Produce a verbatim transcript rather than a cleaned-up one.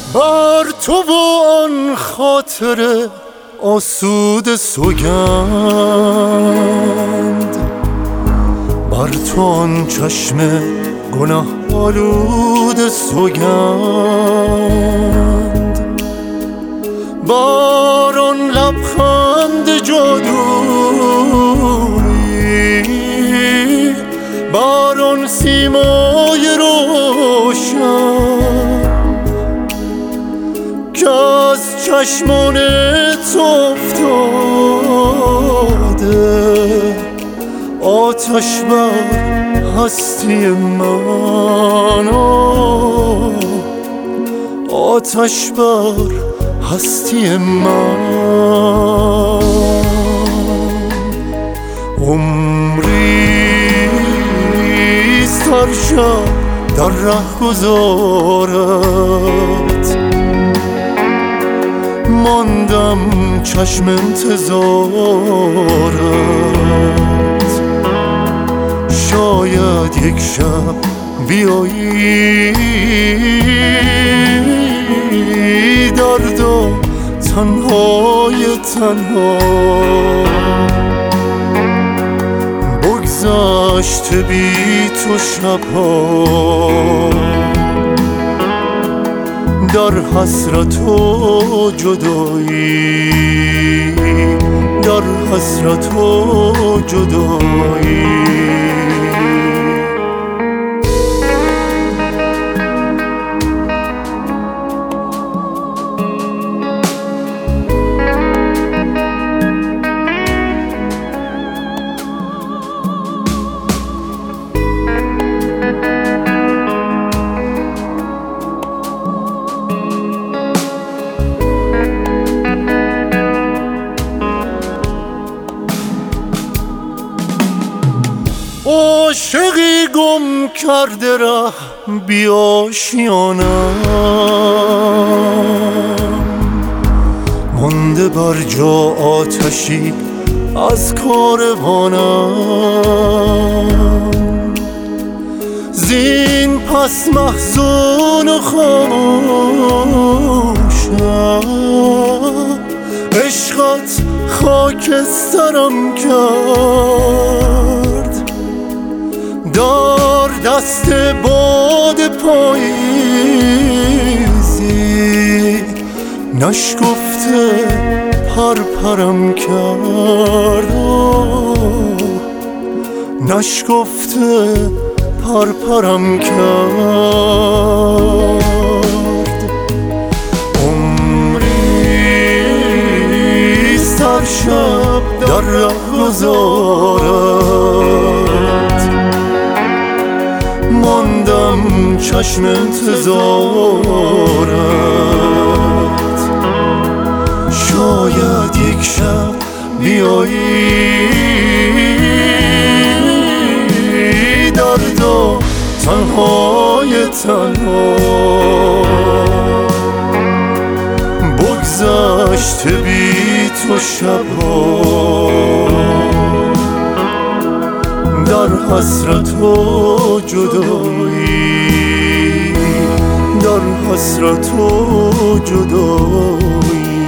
بر تو و آن خاطر آسود سوگند، بر تو آن چشم گناه آلود سوگند، بر آن لبخند جادویی، بر آن سیمای روشن که از چشمان تو افتاده، آتش بر هستی من، آتش بر هستی من. عمری سر شب در ره گذارت، ماندم چشم انتظارت، شاید یک شب بیایی درد و تنهای تنها، بگذشت بی تو شبها، در حسرت و جدایی، در حسرت و جدایی. عاشقی گم کرده ره بی آشیانم، مانده بر جا آتشی از کاروانم، زین پس محزون و خاموشم، عشقت خاکسترم کرد، دار دست باد پاییزی، نشکفته پرپرم کرد، نشکفته پرپرم کرد. عمری سر شب در ره گذارت، ماندم چشم انتظارت، شاید یک شب بیایی درد و تنهای تنها، بگذشت بی تو شبها، در حسرت و جدایی، در حسرت و جدایی.